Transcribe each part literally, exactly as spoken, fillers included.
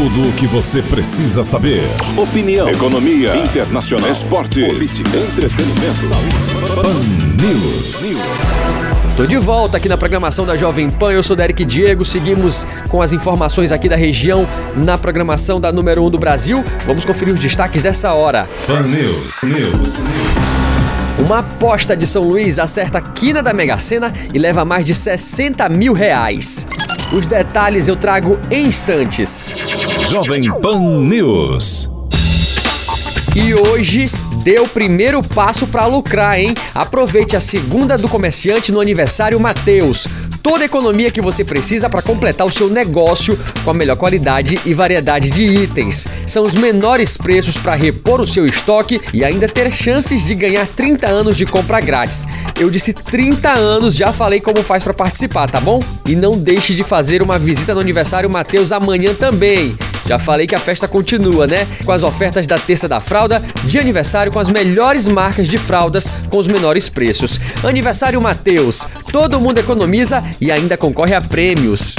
Tudo o que você precisa saber. Opinião, economia, internacional, esportes, política, entretenimento, saúde. Pan News. Tô de volta aqui na programação da Jovem Pan, eu sou Derek Diego, seguimos com as informações aqui da região na programação da número um do Brasil. Vamos conferir os destaques dessa hora. Pan News, News. Uma aposta de São Luís acerta a quina da Mega Sena e leva mais de sessenta mil reais. Os detalhes eu trago em instantes. Jovem Pan News. E hoje deu o primeiro passo para lucrar, hein? Aproveite a segunda do comerciante no aniversário Mateus. Toda a economia que você precisa para completar o seu negócio com a melhor qualidade e variedade de itens. São os menores preços para repor o seu estoque e ainda ter chances de ganhar trinta anos de compra grátis. Eu disse trinta anos, já falei como faz para participar, tá bom? E não deixe de fazer uma visita no aniversário Mateus amanhã também. Já falei que a festa continua, né? Com as ofertas da Terça da Fralda, de aniversário com as melhores marcas de fraldas com os menores preços. Aniversário Mateus, todo mundo economiza e ainda concorre a prêmios.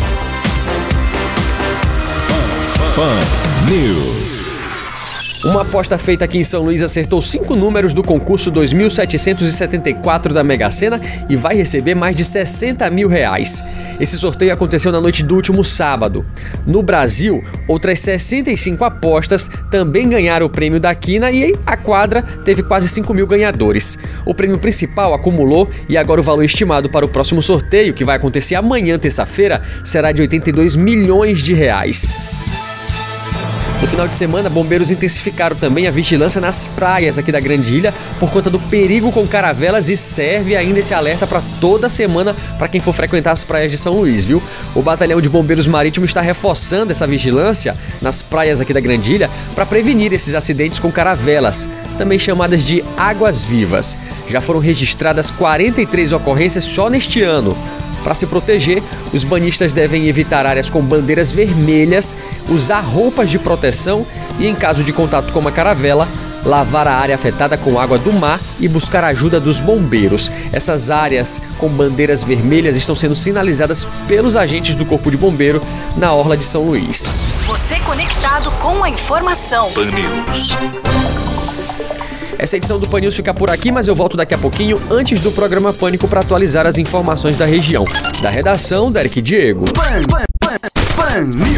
Pan News. Uma aposta feita aqui em São Luís acertou cinco números do concurso dois mil setecentos e setenta e quatro da Mega Sena e vai receber mais de sessenta mil reais. Esse sorteio aconteceu na noite do último sábado. No Brasil, outras sessenta e cinco apostas também ganharam o prêmio da quina e a quadra teve quase cinco mil ganhadores. O prêmio principal acumulou e agora o valor estimado para o próximo sorteio, que vai acontecer amanhã, terça-feira, será de oitenta e dois milhões de reais. No final de semana, bombeiros intensificaram também a vigilância nas praias aqui da Grande Ilha por conta do perigo com caravelas e serve ainda esse alerta para toda semana para quem for frequentar as praias de São Luís, viu? O Batalhão de Bombeiros Marítimos está reforçando essa vigilância nas praias aqui da Grande Ilha para prevenir esses acidentes com caravelas, também chamadas de águas-vivas. Já foram registradas quarenta e três ocorrências só neste ano. Para se proteger, os banhistas devem evitar áreas com bandeiras vermelhas, usar roupas de proteção e, em caso de contato com uma caravela, lavar a área afetada com água do mar e buscar a ajuda dos bombeiros. Essas áreas com bandeiras vermelhas estão sendo sinalizadas pelos agentes do Corpo de Bombeiro na orla de São Luís. Você conectado com a informação. Pan News. Essa edição do Pan News fica por aqui, mas eu volto daqui a pouquinho antes do programa Pânico para atualizar as informações da região. Da redação, Derek Diego. Pan, Pan, Pan, Pan News.